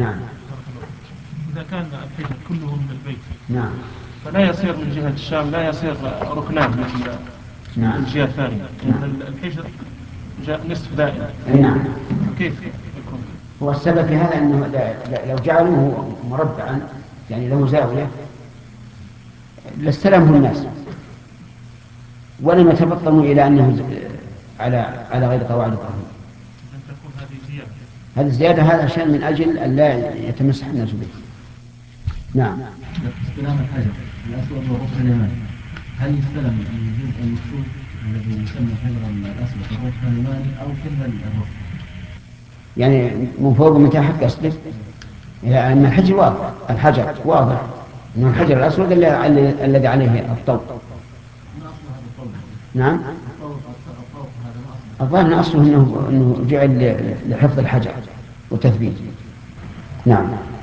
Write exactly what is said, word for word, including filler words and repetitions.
نعم. إذا كان الحجر كله من البيت نعم. فلا يصير من جهة الشام لا يصير ركنان مثل نعم. الجهة الثانية، لأن الحجر جاء نصف دائرة. نعم. كيف يكون؟ هو السبب في هذا أنه لو جعلوه مربعا يعني له زاوية لاستلمه الناس ولم يتبطنوا إلى أنه على على غير قواعد إبراهيم. تكون هذه زيادة. هذه الزيادة هذا عشان من أجل أن لا يتمسح الناس به. نعم. استلام الحجر الأسود والركن اليماني، هل يستلم الجزء المقصود الذي يسمى الحجر الأسود والركن اليماني أو كل الركن؟ يعني من فوق من تحت قصدك؟ يعني الحجر واضح، الحجر واضح إنه الحجر الأسود الذي عليه الطوق. نعم. الظاهر أصله إنه إنه جعل لحفظ الحجر وتثبيته. نعم.